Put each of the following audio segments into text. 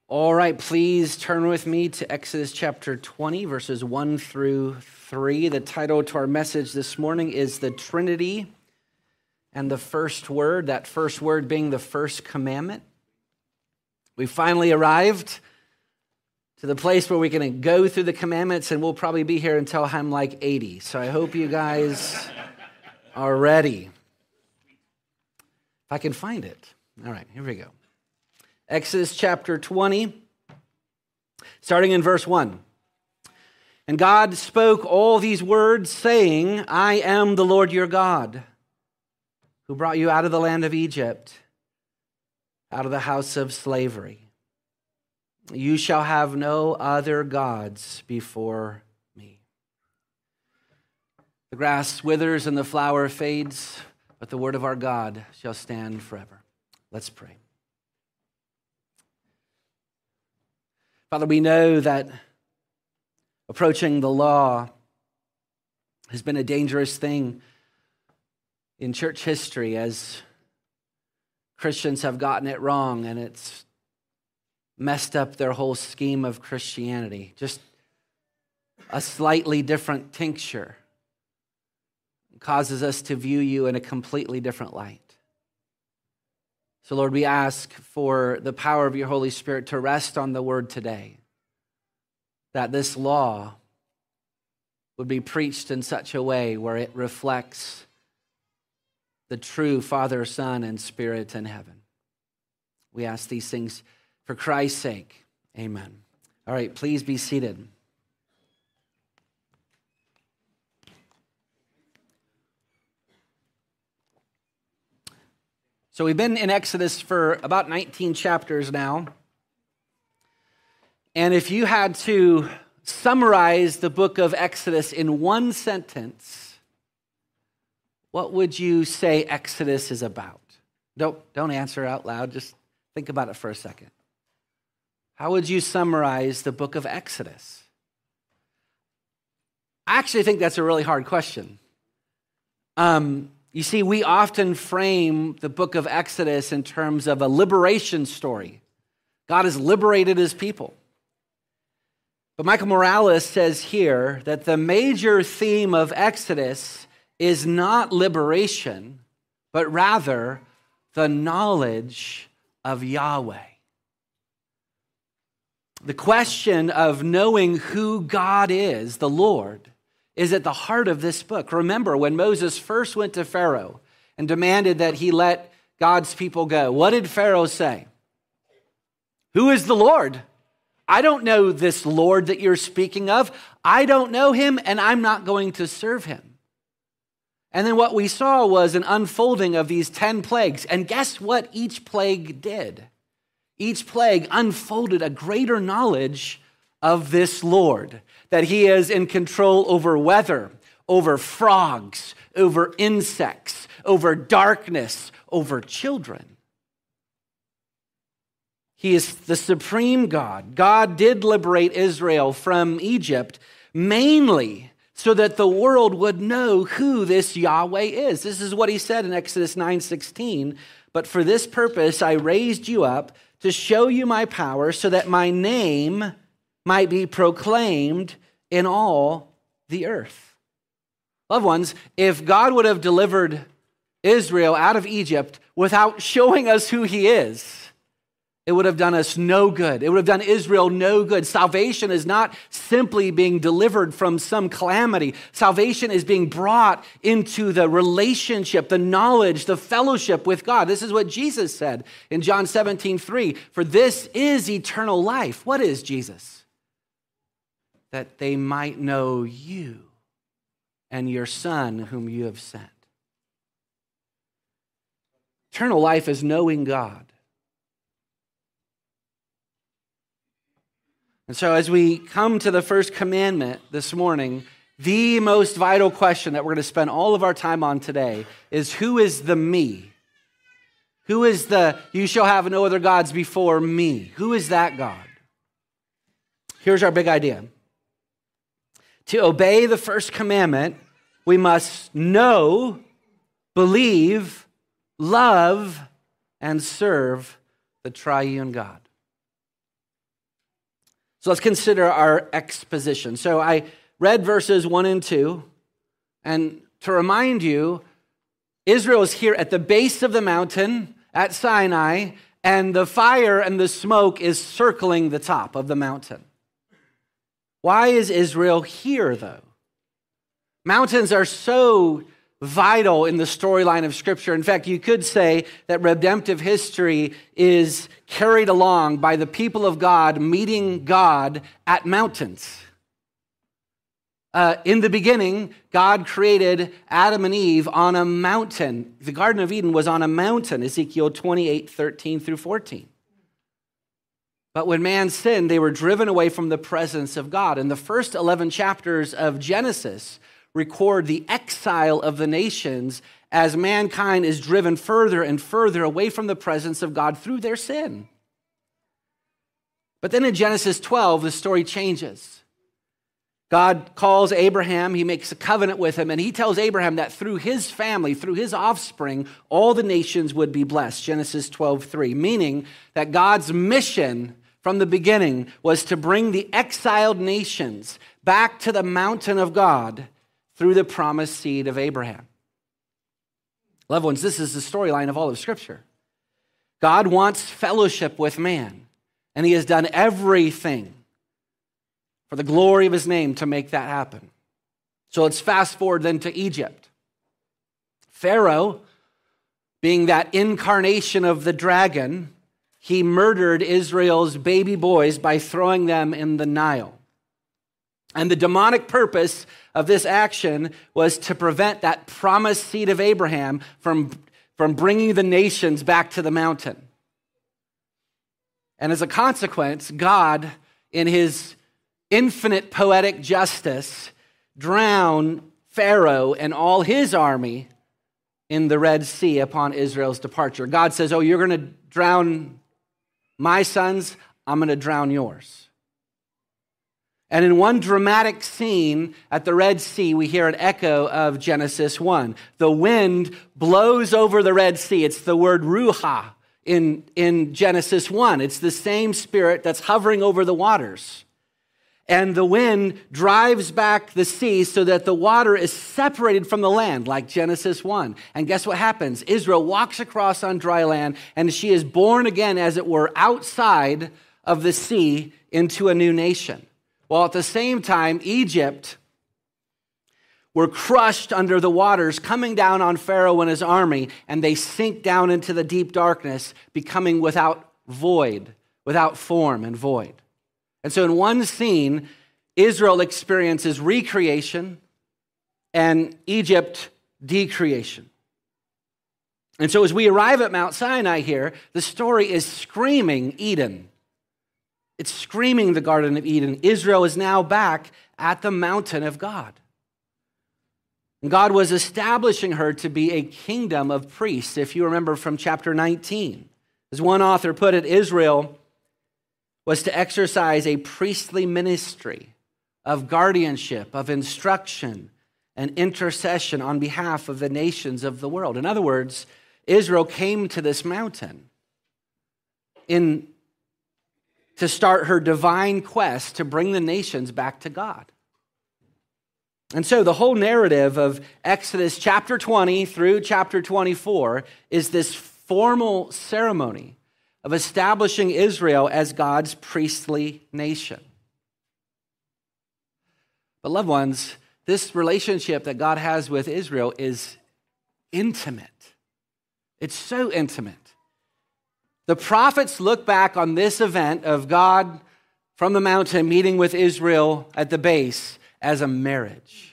All right, please turn with me to Exodus chapter 20, verses 1 through 3. The title to our message this morning is The Trinity and the First Word, that first word being the first commandment. We finally arrived to the place where we can go through the commandments, and we'll probably be here until I'm like 80. So I hope you guys are ready. If I can find it. All right, here we go. Exodus chapter 20, starting in verse 1. And God spoke all these words, saying, I am the Lord your God, who brought you out of the land of Egypt, out of the house of slavery. You shall have no other gods before me. The grass withers and the flower fades, but the word of our God shall stand forever. Let's pray. Father, we know that approaching the law has been a dangerous thing in church history as Christians have gotten it wrong and it's messed up their whole scheme of Christianity. Just a slightly different tincture causes us to view you in a completely different light. So, Lord, we ask for the power of your Holy Spirit to rest on the word today, that this law would be preached in such a way where it reflects the true Father, Son, and Spirit in heaven. We ask these things for Christ's sake. Amen. All right, please be seated. So we've been in Exodus for about 19 chapters now. And if you had to summarize the book of Exodus in one sentence, what would you say Exodus is about? Don't answer out loud. Just think about it for a second. How would you summarize the book of Exodus? I actually think that's a really hard question. You see, we often frame the book of Exodus in terms of a liberation story. God has liberated his people. But Michael Morales says here that the major theme of Exodus is not liberation, but rather the knowledge of Yahweh. The question of knowing who God is, the Lord, is at the heart of this book. Remember, when Moses first went to Pharaoh and demanded that he let God's people go, what did Pharaoh say? Who is the Lord? I don't know this Lord that you're speaking of. I don't know him, and I'm not going to serve him. And then what we saw was an unfolding of these 10 plagues. And guess what each plague did? Each plague unfolded a greater knowledge of this Lord, that he is in control over weather, over frogs, over insects, over darkness, over children. He is the supreme God. God did liberate Israel from Egypt mainly so that the world would know who this Yahweh is. This is what he said in Exodus 9:16. But for this purpose I raised you up to show you my power so that my name might be proclaimed in all the earth. Loved ones, if God would have delivered Israel out of Egypt without showing us who he is, it would have done us no good. It would have done Israel no good. Salvation is not simply being delivered from some calamity. Salvation is being brought into the relationship, the knowledge, the fellowship with God. This is what Jesus said in John 17:3. For this is eternal life. What is Jesus? That they might know you and your Son whom you have sent. Eternal life is knowing God. And so as we come to the first commandment this morning, the most vital question that we're going to spend all of our time on today is who is the me? Who is the, you shall have no other gods before me? Who is that God? Here's our big idea. To obey the first commandment, we must know, believe, love, and serve the triune God. So let's consider our exposition. So I read verses 1 and 2, and to remind you, Israel is here at the base of the mountain at Sinai, and the fire and the smoke is circling the top of the mountain. Why is Israel here, though? Mountains are so vital in the storyline of Scripture. In fact, you could say that redemptive history is carried along by the people of God meeting God at mountains. In the beginning, God created Adam and Eve on a mountain. The Garden of Eden was on a mountain, Ezekiel 28:13 through 14. But when man sinned, they were driven away from the presence of God. And the first 11 chapters of Genesis record the exile of the nations as mankind is driven further and further away from the presence of God through their sin. But then in Genesis 12, the story changes. God calls Abraham, he makes a covenant with him, and he tells Abraham that through his family, through his offspring, all the nations would be blessed, Genesis 12:3, meaning that God's mission from the beginning was to bring the exiled nations back to the mountain of God through the promised seed of Abraham. Loved ones, this is the storyline of all of Scripture. God wants fellowship with man, and he has done everything for the glory of his name to make that happen. So let's fast forward then to Egypt. Pharaoh, being that incarnation of the dragon, he murdered Israel's baby boys by throwing them in the Nile. And the demonic purpose of this action was to prevent that promised seed of Abraham from bringing the nations back to the mountain. And as a consequence, God, in his infinite poetic justice, drowned Pharaoh and all his army in the Red Sea upon Israel's departure. God says, oh, you're going to drown my sons, I'm going to drown yours. And in one dramatic scene at the Red Sea, we hear an echo of Genesis 1. The wind blows over the Red Sea. It's the word ruha in Genesis 1. It's the same spirit that's hovering over the waters. And the wind drives back the sea so that the water is separated from the land, like Genesis 1. And guess what happens? Israel walks across on dry land, and she is born again, as it were, outside of the sea into a new nation. While at the same time, Egypt were crushed under the waters, coming down on Pharaoh and his army, and they sink down into the deep darkness, becoming without form and void. And so in one scene, Israel experiences recreation and Egypt decreation. And so as we arrive at Mount Sinai here, the story is screaming Eden. It's screaming the Garden of Eden. Israel is now back at the mountain of God. And God was establishing her to be a kingdom of priests, if you remember from chapter 19. As one author put it, Israel was to exercise a priestly ministry of guardianship, of instruction, and intercession on behalf of the nations of the world. In other words, Israel came to this mountain to start her divine quest to bring the nations back to God. And so the whole narrative of Exodus chapter 20 through chapter 24 is this formal ceremony of establishing Israel as God's priestly nation. But loved ones, this relationship that God has with Israel is intimate. It's so intimate. The prophets look back on this event of God from the mountain meeting with Israel at the base as a marriage.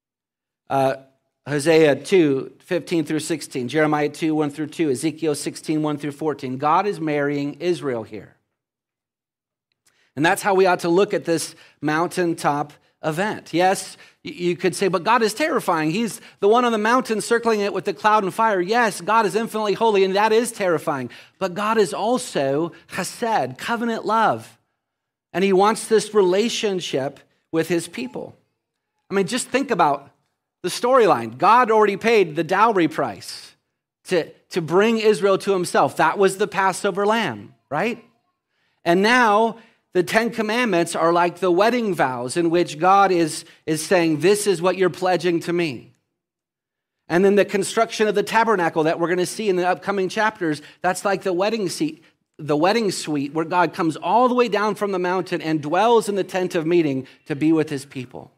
Hosea 2, 15 through 16, Jeremiah 2, 1 through 2, Ezekiel 16, 1 through 14. God is marrying Israel here. And that's how we ought to look at this mountaintop event. Yes, you could say, but God is terrifying. He's the one on the mountain circling it with the cloud and fire. Yes, God is infinitely holy, and that is terrifying. But God is also chesed, covenant love. And he wants this relationship with his people. I mean, just think about the storyline. God already paid the dowry price to bring Israel to himself. That was the Passover lamb, right? And now the Ten Commandments are like the wedding vows in which God is saying, this is what you're pledging to me. And then the construction of the tabernacle that we're going to see in the upcoming chapters, that's like the wedding suite where God comes all the way down from the mountain and dwells in the tent of meeting to be with his people.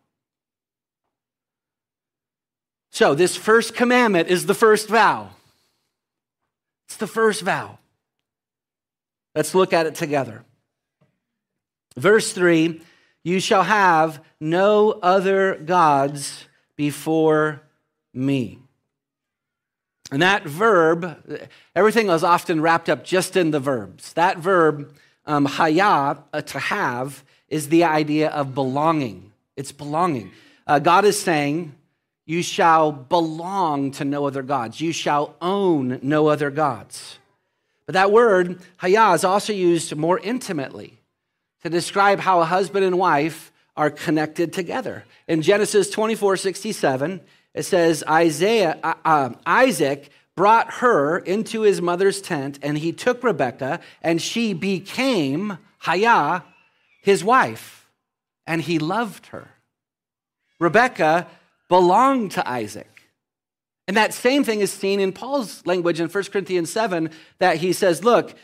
So this first commandment is the first vow. It's the first vow. Let's look at it together. Verse 3, you shall have no other gods before me. And that verb, everything is often wrapped up just in the verbs. That verb, haya, to have, is the idea of belonging. It's belonging. God is saying, you shall belong to no other gods. You shall own no other gods. But that word, haya, is also used more intimately to describe how a husband and wife are connected together. In Genesis 24:67, it says, Isaac brought her into his mother's tent, and he took Rebekah, and she became, haya, his wife, and he loved her. Rebekah belonged to Isaac. And that same thing is seen in Paul's language in 1 Corinthians 7, that he says, look,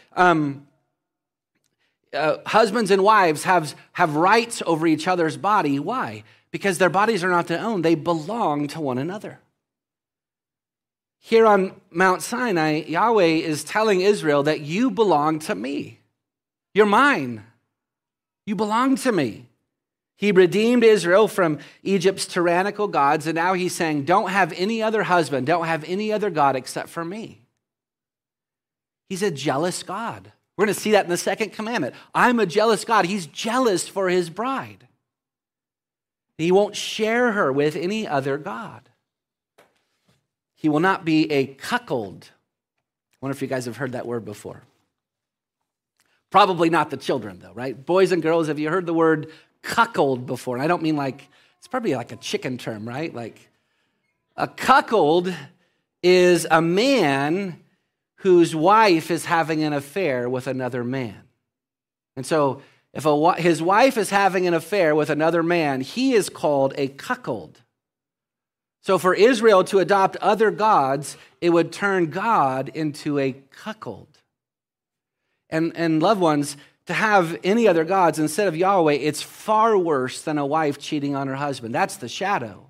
husbands and wives have rights over each other's body. Why? Because their bodies are not their own. They belong to one another. Here on Mount Sinai, Yahweh is telling Israel that you belong to me. You're mine. You belong to me. He redeemed Israel from Egypt's tyrannical gods, and now he's saying, don't have any other husband, don't have any other God except for me. He's a jealous God. We're going to see that in the second commandment. I'm a jealous God. He's jealous for his bride. He won't share her with any other god. He will not be a cuckold. I wonder if you guys have heard that word before. Probably not the children, though, right? Boys and girls, have you heard the word cuckold before? And I don't mean like, it's probably like a chicken term, right? Like a cuckold is a man whose wife is having an affair with another man. And so if his wife is having an affair with another man, he is called a cuckold. So for Israel to adopt other gods, it would turn God into a cuckold. And loved ones, to have any other gods instead of Yahweh, it's far worse than a wife cheating on her husband. That's the shadow.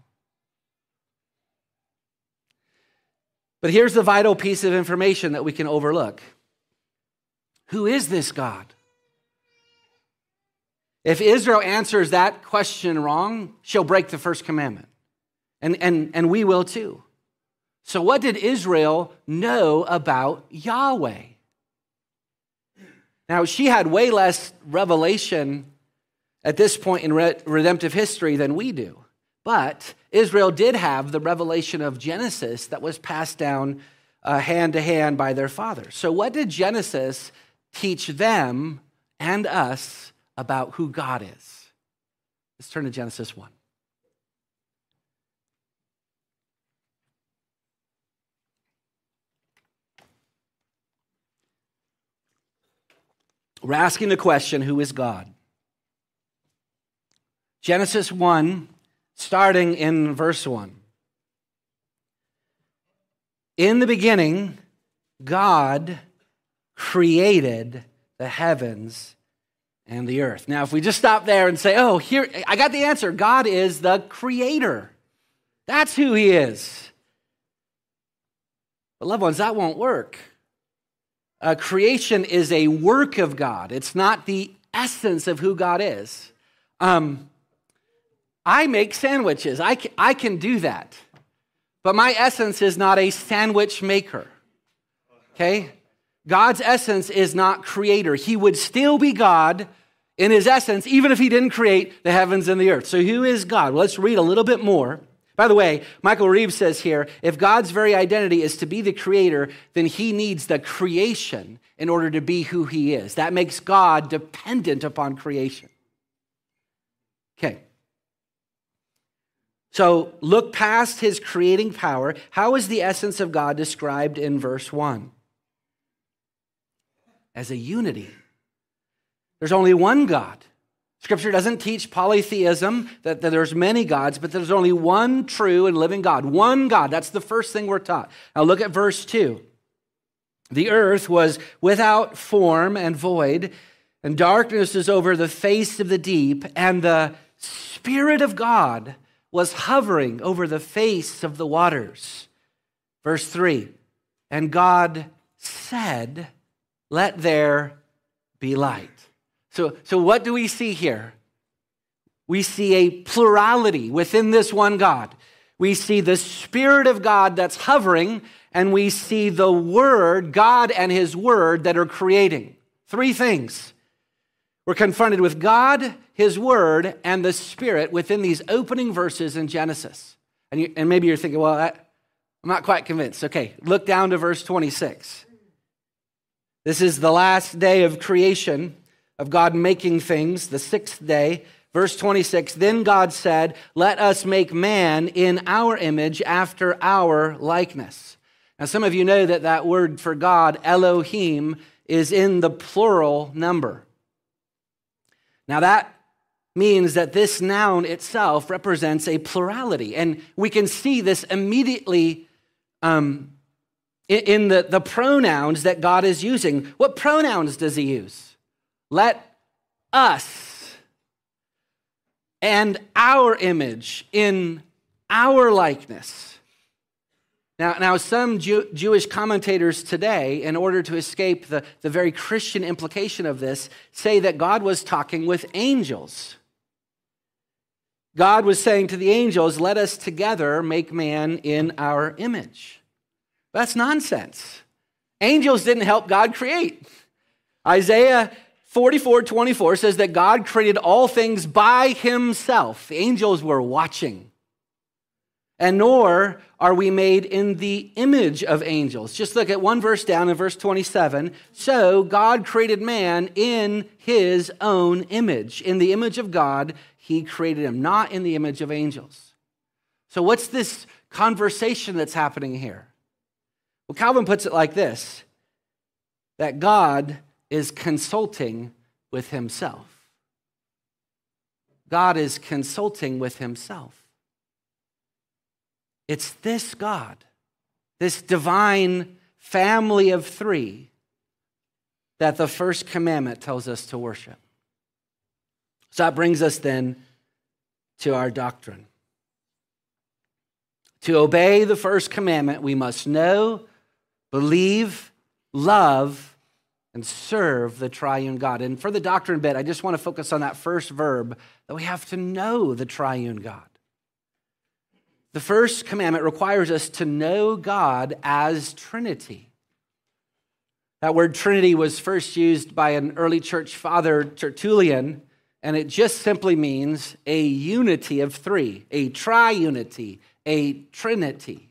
But here's the vital piece of information that we can overlook. Who is this God? If Israel answers that question wrong, she'll break the first commandment. And we will too. So what did Israel know about Yahweh? Now, she had way less revelation at this point in redemptive history than we do. But Israel did have the revelation of Genesis that was passed down hand to hand by their fathers. So what did Genesis teach them and us about who God is? Let's turn to Genesis 1. We're asking the question, who is God? Genesis 1, starting in verse 1. In the beginning, God created the heavens and the earth. Now, if we just stop there and say, oh, here, I got the answer. God is the creator. That's who he is. But loved ones, that won't work. Creation is a work of God. It's not the essence of who God is. I make sandwiches. I can do that. But my essence is not a sandwich maker. Okay? God's essence is not creator. He would still be God in his essence, even if he didn't create the heavens and the earth. So who is God? Well, let's read a little bit more. By the way, Michael Reeves says here, if God's very identity is to be the creator, then he needs the creation in order to be who he is. That makes God dependent upon creation. Okay. So look past his creating power. How is the essence of God described in verse 1? As a unity. There's only one God. Scripture doesn't teach polytheism, that there's many gods, but there's only one true and living God. One God. That's the first thing we're taught. Now look at verse 2. The earth was without form and void, and darkness is over the face of the deep, and the Spirit of God was hovering over the face of the waters. Verse 3, and God said, let there be light. So what do we see here? We see a plurality within this one God. We see the Spirit of God that's hovering, and we see the Word, God and His Word, that are creating. Three things. We're confronted with God, His Word, and the Spirit within these opening verses in Genesis. And maybe you're thinking, well, I'm not quite convinced. Okay, look down to verse 26. This is the last day of creation, of God making things, the sixth day. Verse 26, then God said, let us make man in our image after our likeness. Now, some of you know that word for God, Elohim, is in the plural number. Now, that means that this noun itself represents a plurality. And we can see this immediately in the pronouns that God is using. What pronouns does He use? Let us and our image in our likeness. Now some Jewish commentators today, in order to escape the very Christian implication of this, say that God was talking with angels. God was saying to the angels, let us together make man in our image. That's nonsense. Angels didn't help God create. Isaiah 44:24 says that God created all things by Himself. The angels were watching. And nor are we made in the image of angels. Just look at one verse down in verse 27. So God created man in His own image. In the image of God, He created him, not in the image of angels. So what's this conversation that's happening here? Well, Calvin puts it like this, that God is consulting with Himself. God is consulting with Himself. It's this God, this divine family of three, that the first commandment tells us to worship. So that brings us then to our doctrine. To obey the first commandment, we must know, believe, love, and serve the triune God. And for the doctrine bit, I just want to focus on that first verb, that we have to know the triune God. The first commandment requires us to know God as Trinity. That word Trinity was first used by an early church father, Tertullian, and it just simply means a unity of three, a triunity, a trinity.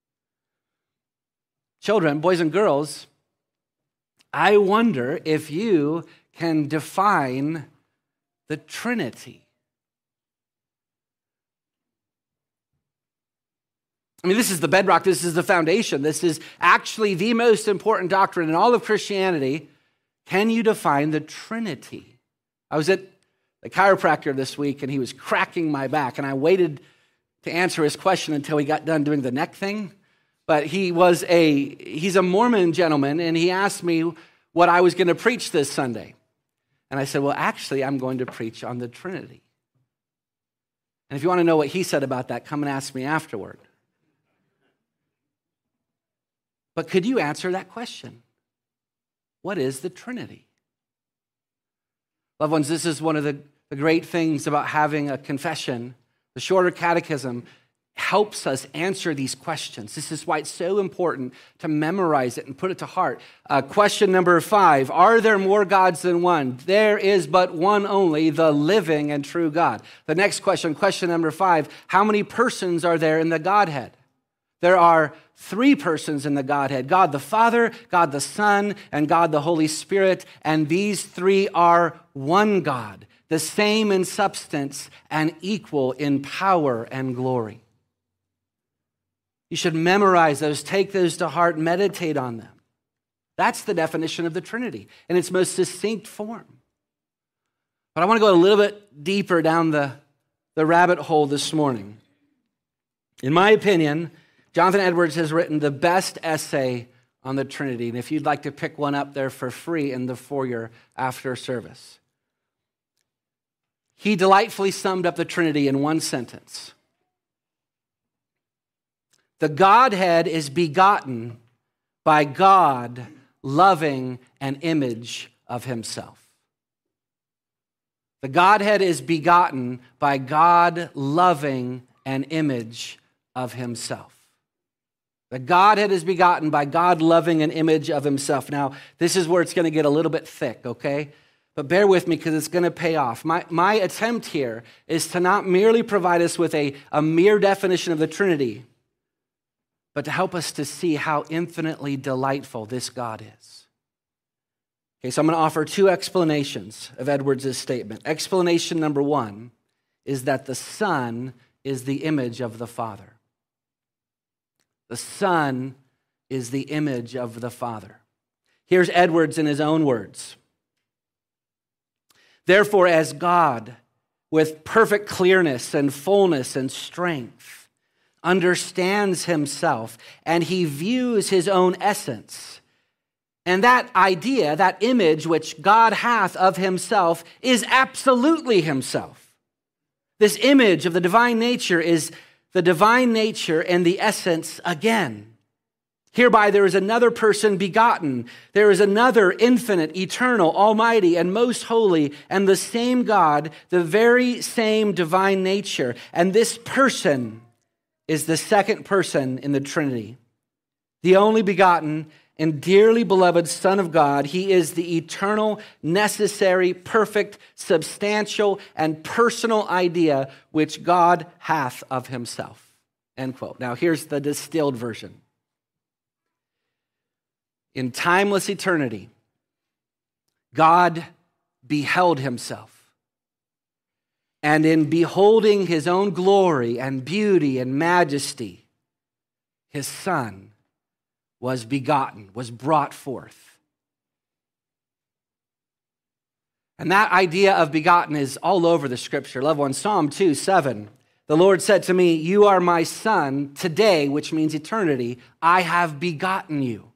Children, boys and girls, I wonder if you can define the Trinity. I mean, this is the bedrock, this is the foundation, this is actually the most important doctrine in all of Christianity. Can you define the Trinity? I was at the chiropractor this week and he was cracking my back, and I waited to answer his question until he got done doing the neck thing. But he's a Mormon gentleman, and he asked me what I was going to preach this Sunday. And I said, well, actually, I'm going to preach on the Trinity. And if you want to know what he said about that, come and ask me afterward. But could you answer that question? What is the Trinity? Loved ones, this is one of the great things about having a confession. The shorter catechism helps us answer these questions. This is why it's so important to memorize it and put it to heart. Question number 5, are there more gods than one? There is but one only, the living and true God. The next question number 5, how many persons are there in the Godhead? There are 3 persons in the Godhead, God the Father, God the Son, and God the Holy Spirit, and these 3 are one God, the same in substance and equal in power and glory. You should memorize those, take those to heart, meditate on them. That's the definition of the Trinity in its most succinct form. But I want to go a little bit deeper down the rabbit hole this morning. In my opinion, Jonathan Edwards has written the best essay on the Trinity. And if you'd like to pick one up there for free in the foyer after service. He delightfully summed up the Trinity in one sentence. The Godhead is begotten by God loving an image of himself. The Godhead is begotten by God loving an image of himself. The Godhead is begotten by God loving an image of himself. Now, this is where it's going to get a little bit thick, okay? But bear with me because it's going to pay off. My attempt here is to not merely provide us with a mere definition of the Trinity, but to help us to see how infinitely delightful this God is. Okay, so I'm going to offer two explanations of Edwards' statement. Explanation number one is that the Son is the image of the Father. The Son is the image of the Father. Here's Edwards in his own words. Therefore, as God, with perfect clearness and fullness and strength, understands himself and he views his own essence, and that idea, that image which God hath of himself is absolutely himself. This image of the divine nature is the divine nature and the essence again. Hereby there is another person begotten. There is another infinite, eternal, almighty, and most holy, and the same God, the very same divine nature. And this person is the second person in the Trinity, the only begotten and dearly beloved Son of God. He is the eternal, necessary, perfect, substantial, and personal idea which God hath of himself. End quote. Now here's the distilled version. In timeless eternity, God beheld himself. And in beholding his own glory and beauty and majesty, his Son was begotten, was brought forth. And that idea of begotten is all over the scripture. Loved one, Psalm 2:7. The Lord said to me, you are my son, today, which means eternity, I have begotten you.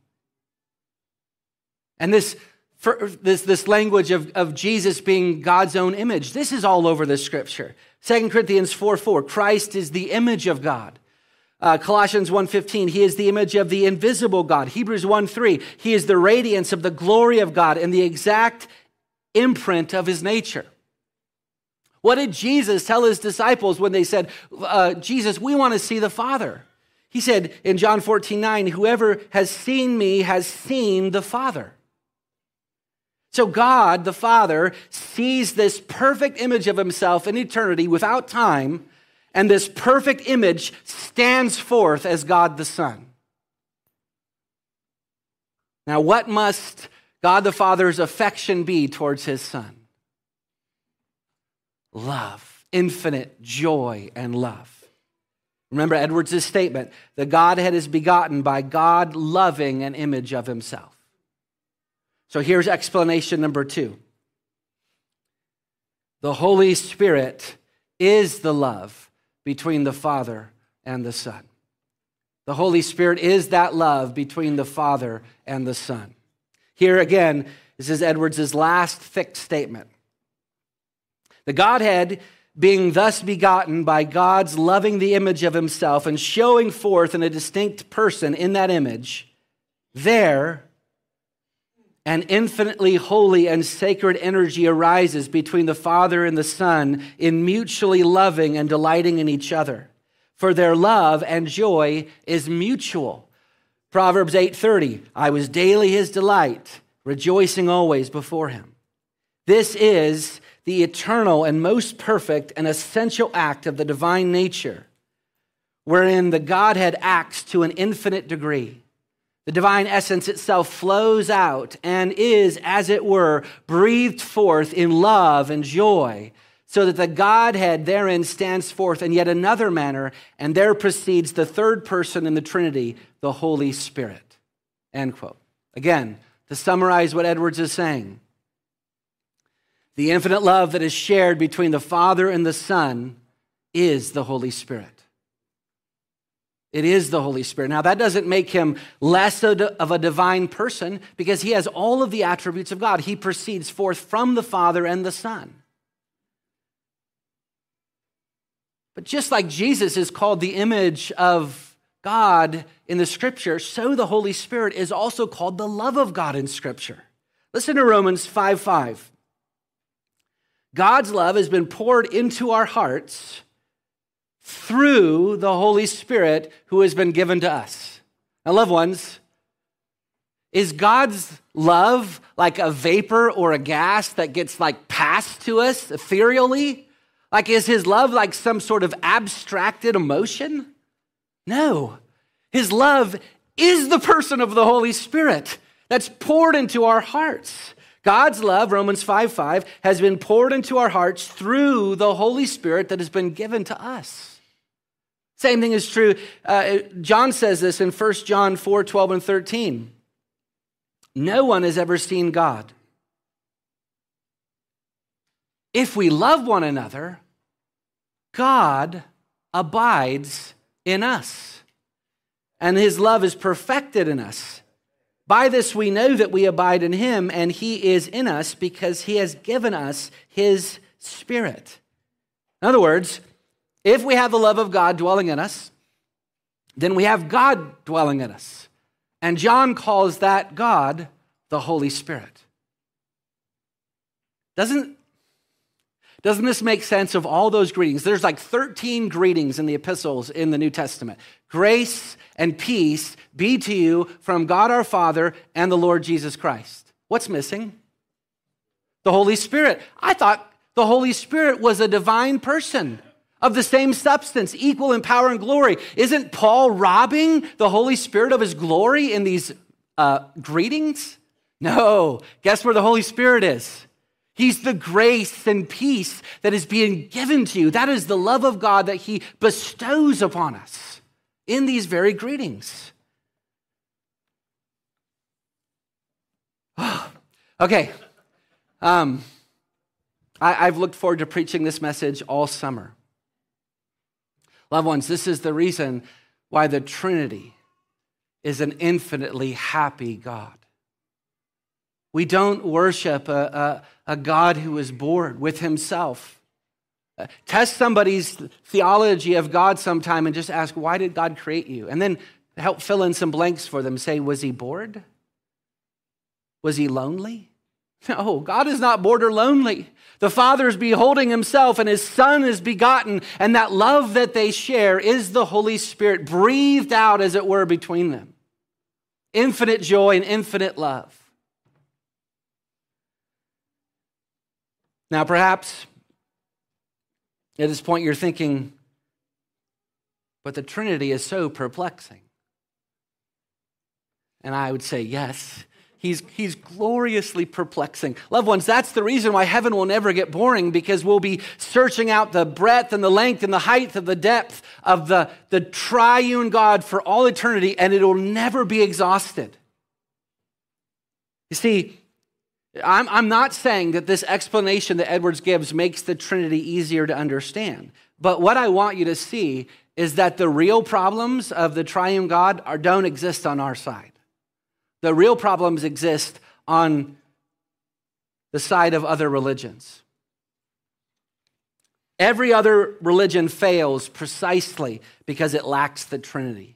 And this language of Jesus being God's own image, this is all over the scripture. 2 Corinthians 4:4, Christ is the image of God. Colossians 1:15, he is the image of the invisible God. Hebrews 1:3, he is the radiance of the glory of God and the exact imprint of his nature. What did Jesus tell his disciples when they said, Jesus, we want to see the Father? He said in John 14:9, whoever has seen me has seen the Father. So God, the Father, sees this perfect image of himself in eternity without time, and this perfect image stands forth as God the Son. Now, what must God the Father's affection be towards his Son? Love, infinite joy and love. Remember Edwards' statement, the Godhead is begotten by God loving an image of himself. So here's explanation number two. The Holy Spirit is the love between the Father and the Son. The Holy Spirit is that love between the Father and the Son. Here again, this is Edwards' last thick statement. The Godhead being thus begotten by God's loving the image of himself and showing forth in a distinct person in that image, there an infinitely holy and sacred energy arises between the Father and the Son in mutually loving and delighting in each other. For their love and joy is mutual. Proverbs 8:30, I was daily his delight, rejoicing always before him. This is the eternal and most perfect and essential act of the divine nature, wherein the Godhead acts to an infinite degree. The divine essence itself flows out and is, as it were, breathed forth in love and joy, so that the Godhead therein stands forth in yet another manner, and there proceeds the third person in the Trinity, the Holy Spirit. End quote. Again, to summarize what Edwards is saying, The infinite love that is shared between the Father and the Son is the Holy Spirit. It is the Holy Spirit. Now, that doesn't make him less of a divine person because he has all of the attributes of God. He proceeds forth from the Father and the Son. But just like Jesus is called the image of God in the Scripture, so the Holy Spirit is also called the love of God in Scripture. Listen to Romans 5:5. God's love has been poured into our hearts through the Holy Spirit who has been given to us. Now, loved ones, is God's love like a vapor or a gas that gets like passed to us ethereally? Like, is his love like some sort of abstracted emotion? No. His love is the person of the Holy Spirit that's poured into our hearts. God's love, Romans 5:5, has been poured into our hearts through the Holy Spirit that has been given to us. Same thing is true. John says this in 1 John 4:12 and 13. No one has ever seen God. If we love one another, God abides in us, and his love is perfected in us. By this we know that we abide in him, and he is in us because he has given us his Spirit. In other words, if we have the love of God dwelling in us, then we have God dwelling in us. And John calls that God the Holy Spirit. Doesn't this make sense of all those greetings? There's like 13 greetings in the epistles in the New Testament. Grace and peace be to you from God our Father and the Lord Jesus Christ. What's missing? The Holy Spirit. I thought the Holy Spirit was a divine person of the same substance, equal in power and glory. Isn't Paul robbing the Holy Spirit of his glory in these greetings? No. Guess where the Holy Spirit is? He's the grace and peace that is being given to you. That is the love of God that he bestows upon us in these very greetings. Okay. I've looked forward to preaching this message all summer. Loved ones, this is the reason why the Trinity is an infinitely happy God. We don't worship a God who is bored with himself. Test somebody's theology of God sometime and just ask, why did God create you? And then help fill in some blanks for them. Say, was he bored? Was he lonely? No, God is not bored or lonely. The Father is beholding himself and his Son is begotten, and that love that they share is the Holy Spirit breathed out, as it were, between them. Infinite joy and infinite love. Now, perhaps at this point you're thinking, but the Trinity is so perplexing. And I would say, yes, he's gloriously perplexing. Loved ones, that's the reason why heaven will never get boring, because we'll be searching out the breadth and the length and the height of the depth of the triune God for all eternity, and it will never be exhausted. You see, I'm not saying that this explanation that Edwards gives makes the Trinity easier to understand. But what I want you to see is that the real problems of the triune God don't exist on our side. The real problems exist on the side of other religions. Every other religion fails precisely because it lacks the Trinity.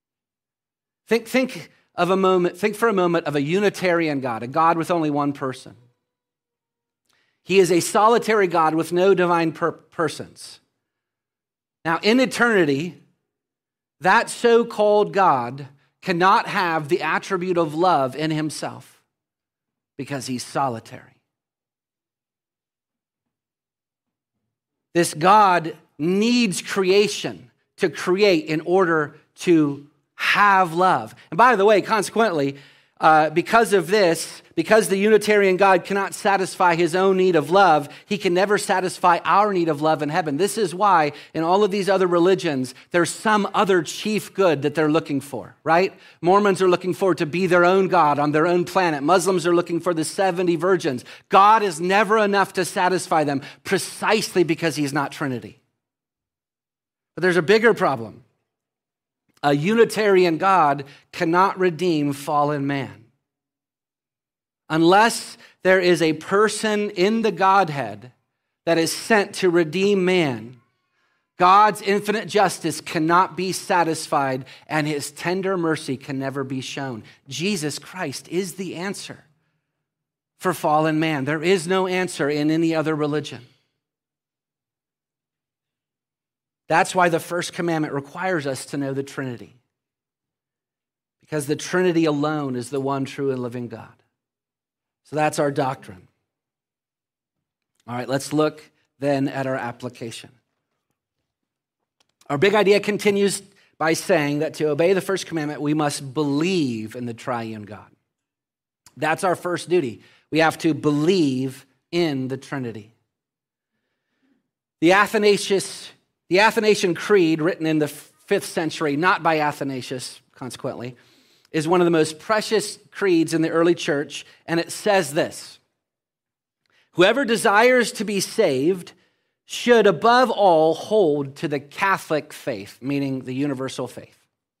Think for a moment of a Unitarian God, a God with only one person. He is a solitary God with no divine persons. Now, in eternity, that so-called God cannot have the attribute of love in himself because he's solitary. This God needs creation to create in order to have love. And by the way, consequently, because of this, because the Unitarian God cannot satisfy his own need of love, he can never satisfy our need of love in heaven. This is why in all of these other religions, there's some other chief good that they're looking for, right? Mormons are looking for to be their own God on their own planet. Muslims are looking for the 70 virgins. God is never enough to satisfy them precisely because he's not Trinity. But there's a bigger problem. A Unitarian God cannot redeem fallen man. Unless there is a person in the Godhead that is sent to redeem man, God's infinite justice cannot be satisfied and his tender mercy can never be shown. Jesus Christ is the answer for fallen man. There is no answer in any other religion. That's why the first commandment requires us to know the Trinity. Because the Trinity alone is the one true and living God. So that's our doctrine. All right, let's look then at our application. Our big idea continues by saying that to obey the first commandment, we must believe in the triune God. That's our first duty. We have to believe in the Trinity. The Athanasian Creed, written in the 5th century, not by Athanasius, consequently, is one of the most precious creeds in the early church, and it says this: whoever desires to be saved should above all hold to the Catholic faith, meaning the universal faith.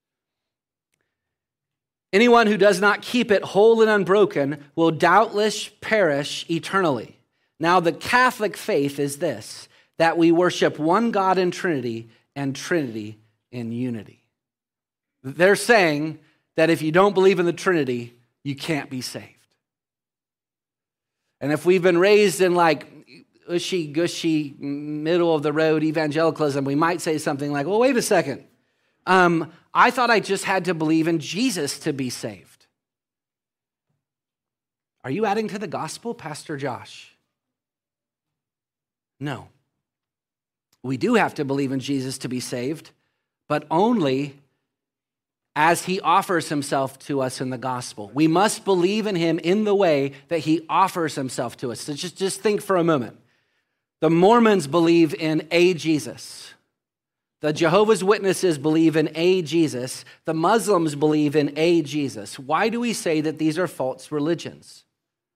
Anyone who does not keep it whole and unbroken will doubtless perish eternally. Now, the Catholic faith is this: that we worship one God in Trinity and Trinity in unity. They're saying that if you don't believe in the Trinity, you can't be saved. And if we've been raised in like ushy-gushy, middle-of-the-road evangelicalism, we might say something like, well, wait a second. I thought I just had to believe in Jesus to be saved. Are you adding to the gospel, Pastor Josh? No. We do have to believe in Jesus to be saved, but only as he offers himself to us in the gospel. We must believe in him in the way that he offers himself to us. So just think for a moment. The Mormons believe in a Jesus. The Jehovah's Witnesses believe in a Jesus. The Muslims believe in a Jesus. Why do we say that these are false religions?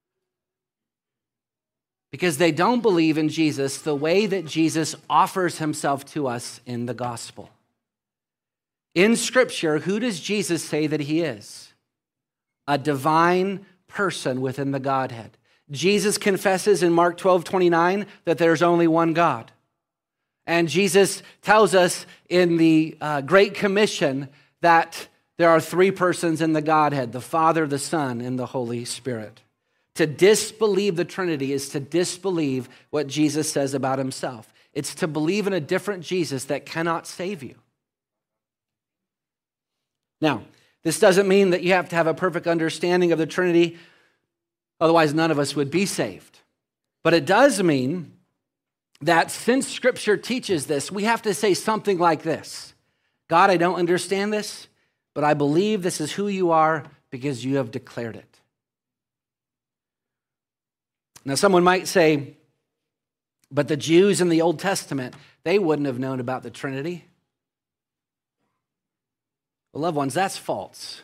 Because they don't believe in Jesus the way that Jesus offers himself to us in the gospel. In Scripture, who does Jesus say that he is? A divine person within the Godhead. Jesus confesses in Mark 12:29 that there's only one God. And Jesus tells us in the Great Commission that there are three persons in the Godhead: the Father, the Son, and the Holy Spirit. To disbelieve the Trinity is to disbelieve what Jesus says about himself. It's to believe in a different Jesus that cannot save you. Now, this doesn't mean that you have to have a perfect understanding of the Trinity, otherwise none of us would be saved. But it does mean that since Scripture teaches this, we have to say something like this: God, I don't understand this, but I believe this is who you are because you have declared it. Now, someone might say, but the Jews in the Old Testament, they wouldn't have known about the Trinity. Well, loved ones, that's false.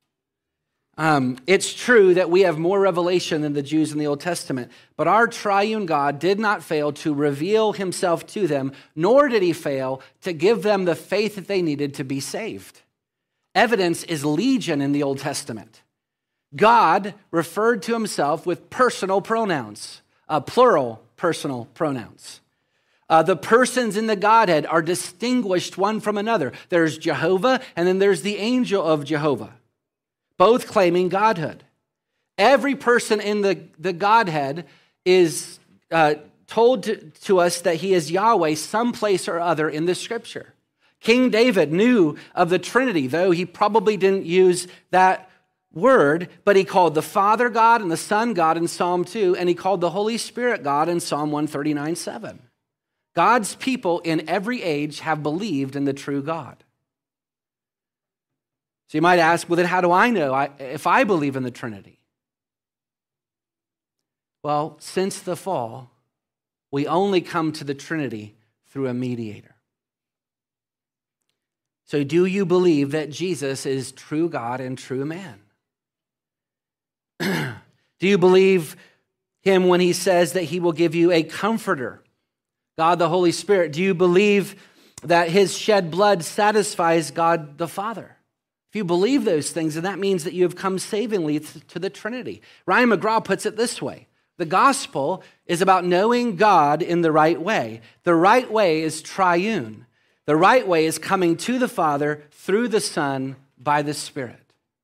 It's true that we have more revelation than the Jews in the Old Testament, but our triune God did not fail to reveal himself to them, nor did he fail to give them the faith that they needed to be saved. Evidence is legion in the Old Testament. God referred to himself with personal pronouns, plural personal pronouns. The persons in the Godhead are distinguished one from another. There's Jehovah, and then there's the angel of Jehovah, both claiming godhood. Every person in the Godhead is told to us that he is Yahweh someplace or other in the Scripture. King David knew of the Trinity, though he probably didn't use that word, but he called the Father God and the Son God in Psalm 2, and he called the Holy Spirit God in Psalm 139:7. God's people in every age have believed in the true God. So you might ask, well, then how do I know if I believe in the Trinity? Well, since the fall, we only come to the Trinity through a mediator. So do you believe that Jesus is true God and true man? Do you believe him when he says that he will give you a comforter, God the Holy Spirit? Do you believe that his shed blood satisfies God the Father? If you believe those things, then that means that you have come savingly to the Trinity. Ryan McGraw puts it this way: the gospel is about knowing God in the right way. The right way is triune. The right way is coming to the Father through the Son by the Spirit.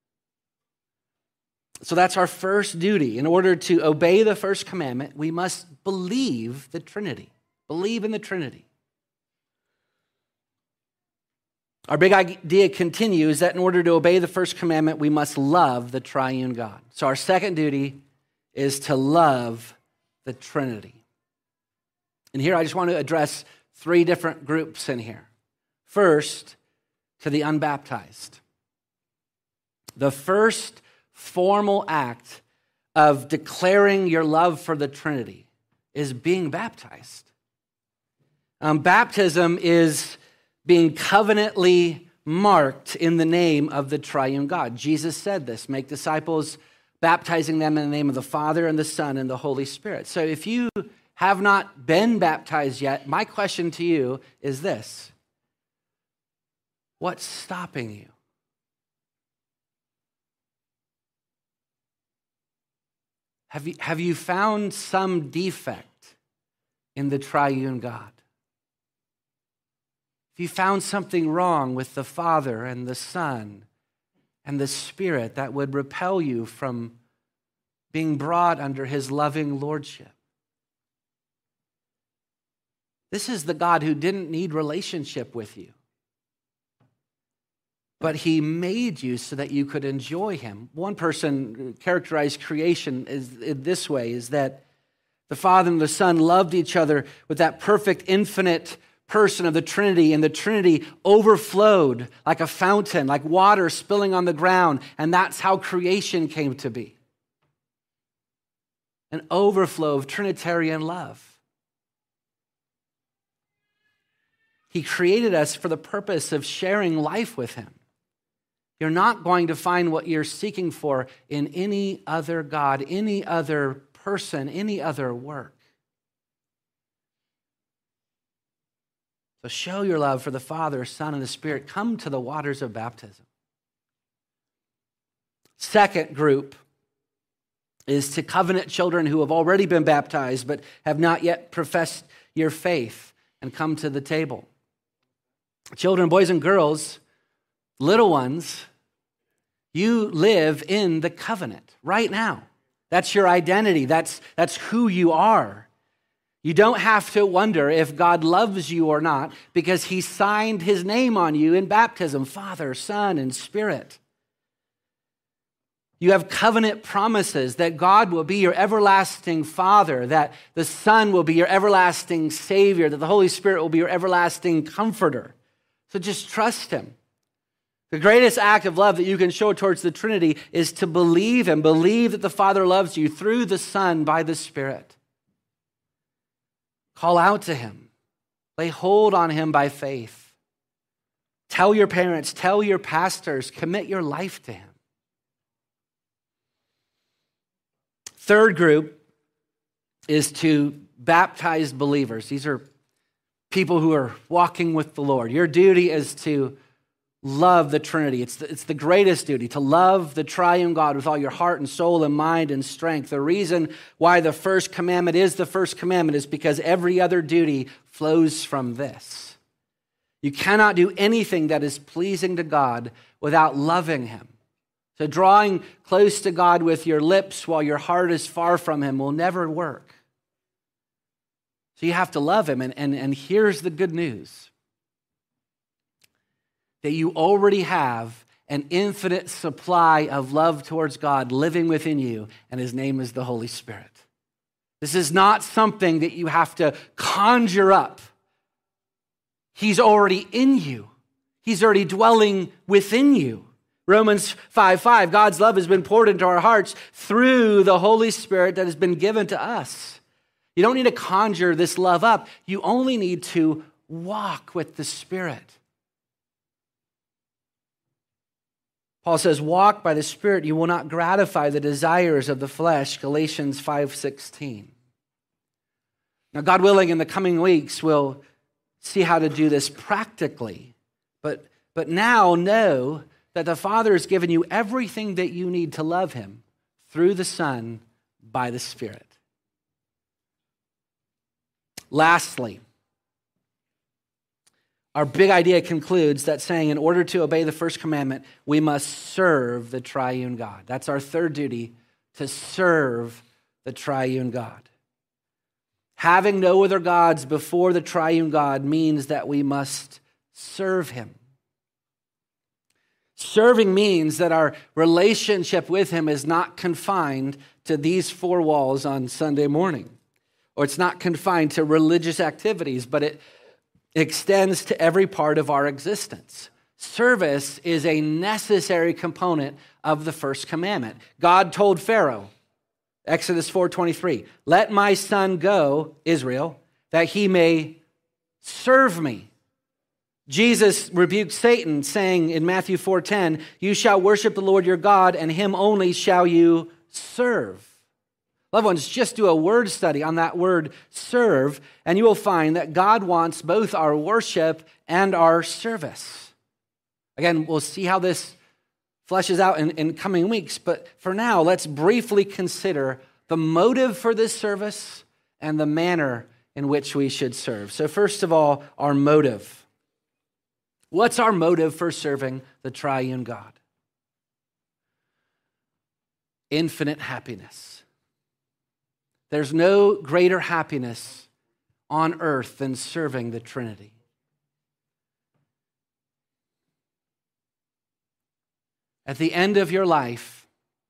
So that's our first duty. In order to obey the first commandment, we must believe the Trinity. Believe in the Trinity. Our big idea continues that in order to obey the first commandment, we must love the triune God. So our second duty is to love the Trinity. And here I just want to address three different groups in here. First, to the unbaptized. The first formal act of declaring your love for the Trinity is being baptized. Baptism is being covenantly marked in the name of the triune God. Jesus said this: make disciples, baptizing them in the name of the Father and the Son and the Holy Spirit. So if you have not been baptized yet, my question to you is this: what's stopping you? Have you found some defect in the triune God? If you found something wrong with the Father and the Son and the Spirit that would repel you from being brought under his loving lordship. This is the God who didn't need relationship with you, but he made you so that you could enjoy him. One person characterized creation this way, is that the Father and the Son loved each other with that perfect, infinite person of the Trinity, and the Trinity overflowed like a fountain, like water spilling on the ground, and that's how creation came to be. An overflow of Trinitarian love. He created us for the purpose of sharing life with him. You're not going to find what you're seeking for in any other God, any other person, any other work. So show your love for the Father, Son, and the Spirit. Come to the waters of baptism. Second group is to covenant children who have already been baptized but have not yet professed your faith and come to the table. Children, boys and girls, little ones, you live in the covenant right now. That's your identity. That's who you are. You don't have to wonder if God loves you or not, because he signed his name on you in baptism, Father, Son, and Spirit. You have covenant promises that God will be your everlasting Father, that the Son will be your everlasting Savior, that the Holy Spirit will be your everlasting Comforter. So just trust him. The greatest act of love that you can show towards the Trinity is to believe and believe that the Father loves you through the Son by the Spirit. Call out to him. Lay hold on him by faith. Tell your parents, tell your pastors, commit your life to him. Third group is to baptized believers. These are people who are walking with the Lord. Your duty is to love the Trinity. It's the greatest duty, to love the triune God with all your heart and soul and mind and strength. The reason why the first commandment is the first commandment is because every other duty flows from this. You cannot do anything that is pleasing to God without loving him. So drawing close to God with your lips while your heart is far from him will never work. So you have to love him. And here's the good news: that you already have an infinite supply of love towards God living within you, and his name is the Holy Spirit. This is not something that you have to conjure up. He's already in you. He's already dwelling within you. Romans 5:5, God's love has been poured into our hearts through the Holy Spirit that has been given to us. You don't need to conjure this love up. You only need to walk with the Spirit. Paul says, walk by the Spirit, you will not gratify the desires of the flesh, Galatians 5:16. Now, God willing, in the coming weeks, we'll see how to do this practically. But now know that the Father has given you everything that you need to love him through the Son by the Spirit. Lastly, our big idea concludes that saying, in order to obey the first commandment, we must serve the triune God. That's our third duty, to serve the triune God. Having no other gods before the triune God means that we must serve him. Serving means that our relationship with him is not confined to these four walls on Sunday morning, or it's not confined to religious activities, but it extends to every part of our existence. Service is a necessary component of the first commandment. God told Pharaoh, Exodus 4:23, let my son go, Israel, that he may serve me. Jesus rebuked Satan, saying in Matthew 4:10, you shall worship the Lord your God, and him only shall you serve. Loved ones, just do a word study on that word serve, and you will find that God wants both our worship and our service. Again, we'll see how this fleshes out in coming weeks, but for now, let's briefly consider the motive for this service and the manner in which we should serve. So first of all, our motive. What's our motive for serving the triune God? Infinite happiness. There's no greater happiness on earth than serving the Trinity. At the end of your life,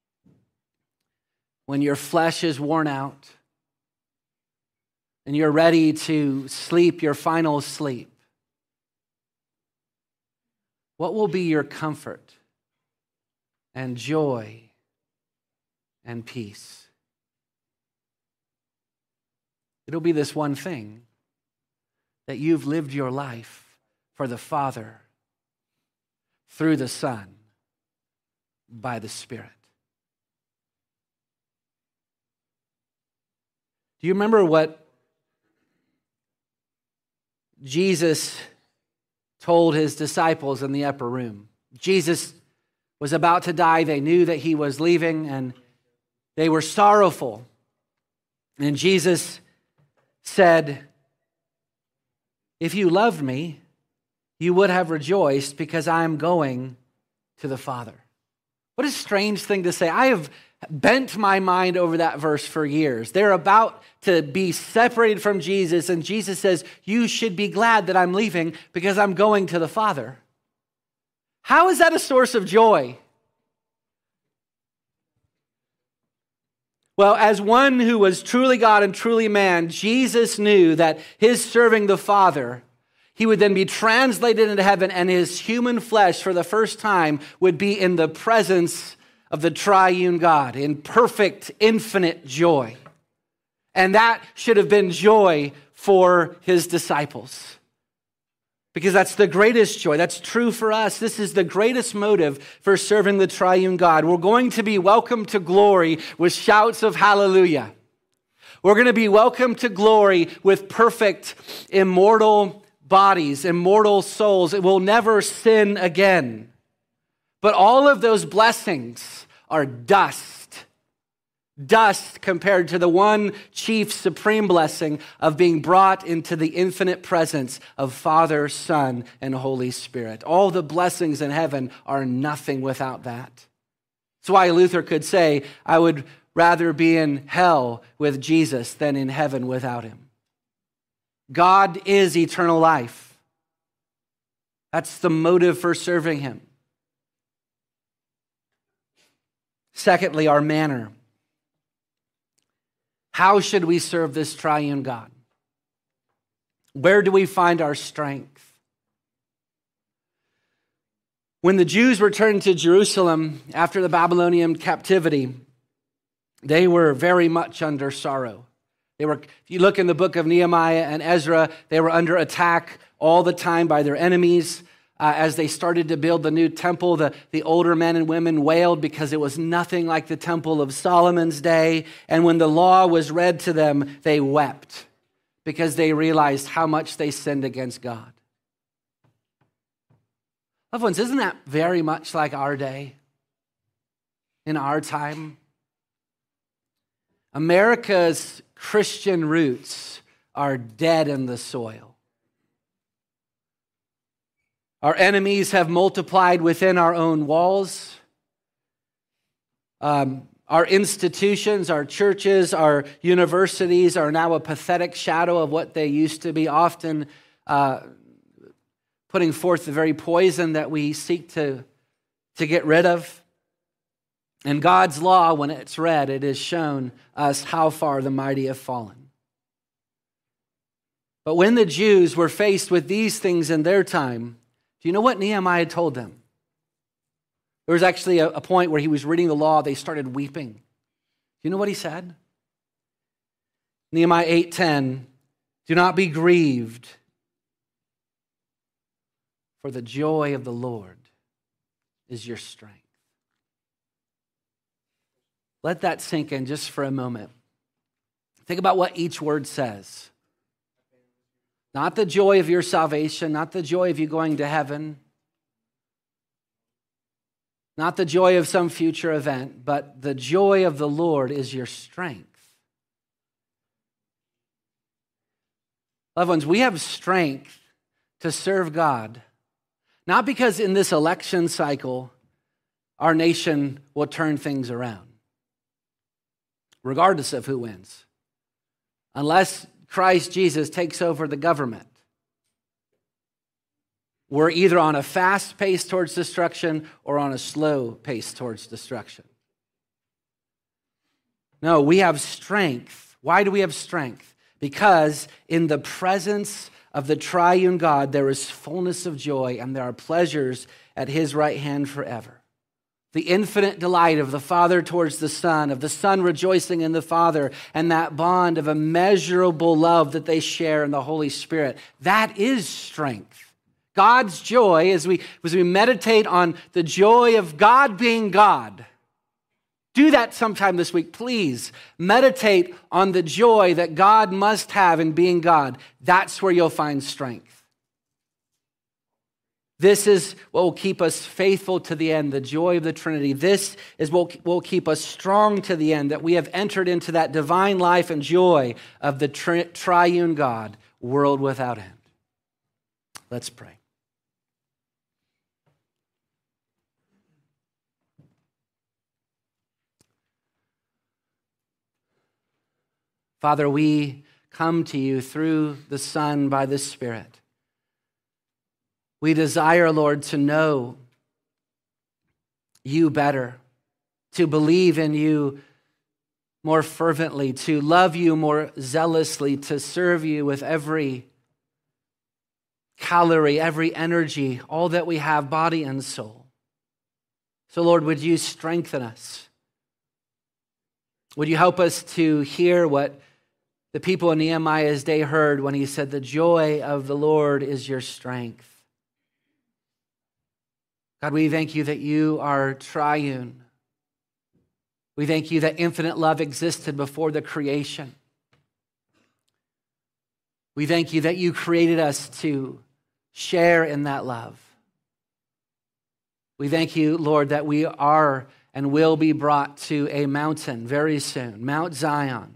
when your flesh is worn out and you're ready to sleep your final sleep, what will be your comfort and joy and peace? It'll be this one thing, that you've lived your life for the Father through the Son by the Spirit. Do you remember what Jesus told his disciples in the upper room? Jesus was about to die. They knew that he was leaving, and they were sorrowful. And Jesus said, if you loved me, you would have rejoiced because I am going to the Father. What a strange thing to say. I have bent my mind over that verse for years. They're about to be separated from Jesus, and Jesus says, you should be glad that I'm leaving because I'm going to the Father. How is that a source of joy? Well, as one who was truly God and truly man, Jesus knew that his serving the Father, he would then be translated into heaven, and his human flesh for the first time would be in the presence of the triune God in perfect, infinite joy. And that should have been joy for his disciples, because that's the greatest joy. That's true for us. This is the greatest motive for serving the triune God. We're going to be welcomed to glory with shouts of hallelujah. We're going to be welcomed to glory with perfect, immortal bodies, immortal souls. It will never sin again. But all of those blessings are dust. Dust compared to the one chief supreme blessing of being brought into the infinite presence of Father, Son, and Holy Spirit. All the blessings in heaven are nothing without that. That's why Luther could say, I would rather be in hell with Jesus than in heaven without him. God is eternal life. That's the motive for serving him. Secondly, our manner. How should we serve this triune God? Where do we find our strength? When the Jews returned to Jerusalem after the Babylonian captivity, they were very much under sorrow. If you look in the book of Nehemiah and Ezra, they were under attack all the time by their enemies. As they started to build the new temple, the older men and women wailed because it was nothing like the temple of Solomon's day. And when the law was read to them, they wept because they realized how much they sinned against God. Loved ones, isn't that very much like our day, in our time? America's Christian roots are dead in the soil. Our enemies have multiplied within our own walls. Our institutions, our churches, our universities are now a pathetic shadow of what they used to be, often putting forth the very poison that we seek to get rid of. And God's law, when it's read, it has shown us how far the mighty have fallen. But when the Jews were faced with these things in their time, do you know what Nehemiah told them? There was actually a point where he was reading the law, they started weeping. Do you know what he said? Nehemiah 8:10, do not be grieved, for the joy of the Lord is your strength. Let that sink in just for a moment. Think about what each word says. Not the joy of your salvation, not the joy of you going to heaven, not the joy of some future event, but the joy of the Lord is your strength. Loved ones, we have strength to serve God, not because in this election cycle, our nation will turn things around, regardless of who wins. Unless Christ Jesus takes over the government, we're either on a fast pace towards destruction or on a slow pace towards destruction. No, we have strength. Why do we have strength? Because in the presence of the triune God, there is fullness of joy, and there are pleasures at his right hand forever. The infinite delight of the Father towards the Son, of the Son rejoicing in the Father, and that bond of immeasurable love that they share in the Holy Spirit. That is strength. God's joy, as we meditate on the joy of God being God. Do that sometime this week, please. Meditate on the joy that God must have in being God. That's where you'll find strength. This is what will keep us faithful to the end, the joy of the Trinity. This is what will keep us strong to the end, that we have entered into that divine life and joy of the triune God, world without end. Let's pray. Father, we come to you through the Son by the Spirit. We desire, Lord, to know you better, to believe in you more fervently, to love you more zealously, to serve you with every calorie, every energy, all that we have, body and soul. So, Lord, would you strengthen us? Would you help us to hear what the people in Nehemiah's day heard when he said, the joy of the Lord is your strength. God, we thank you that you are triune. We thank you that infinite love existed before the creation. We thank you that you created us to share in that love. We thank you, Lord, that we are and will be brought to a mountain very soon, Mount Zion,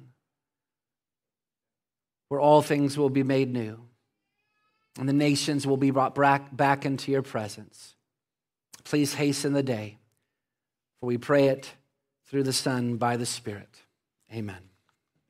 where all things will be made new and the nations will be brought back into your presence. Please hasten the day, for we pray it through the Son by the Spirit. Amen.